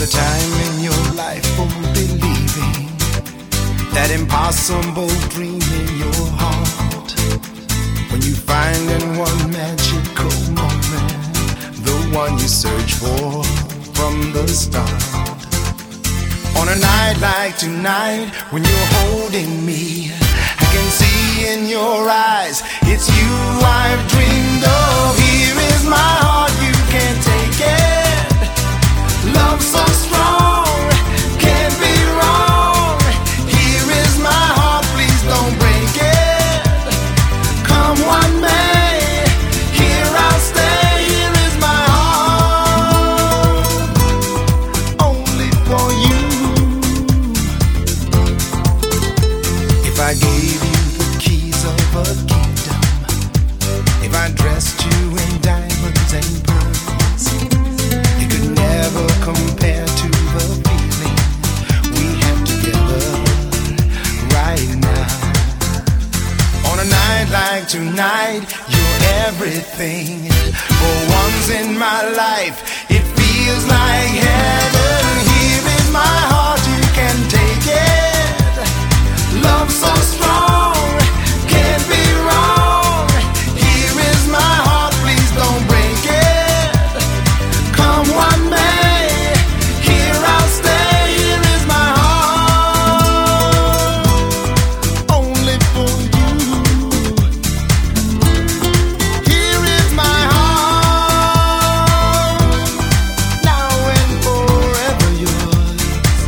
a time in your life for believing that impossible dream in your heart. When you find in one magical moment the one you search for from the start. On a night like tonight, when you're holding me, I can see in your eyes it's you I've dreamed of. Here is my heart, you can't take it. Love so strong, can't be wrong. Here is my heart, please don't break it. Come what may, here I'll stay. Here is my heart, only for you. If I gave you the keys of a kingdom, if I dressed you in diamonds and pearls, it could never compare to the feeling we have together right now. On a night like tonight, you're everything. For once in my life, it feels like heaven. Here is my heart, you can take it. Love so strong, can't be wrong. Here is my heart, please don't break it. Come what may, here I'll stay. Here is my heart, only for you. Here is my heart, now and forever yours.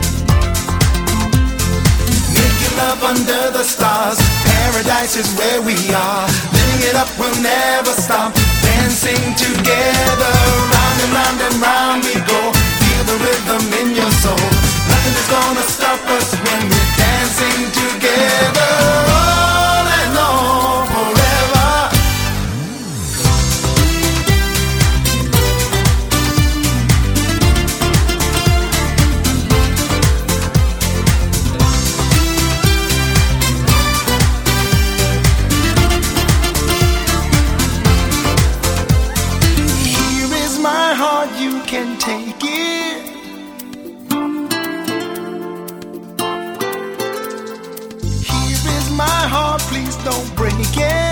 Making love under the stars, paradise is where we are. Living it up, we'll never stop. Dancing together, round and round and round we go. Feel the rhythm in your soul. Nothing is gonna stop us when we're dancing together. All and all, forever. Here is my heart, you can take it. Here is my heart, please don't break it.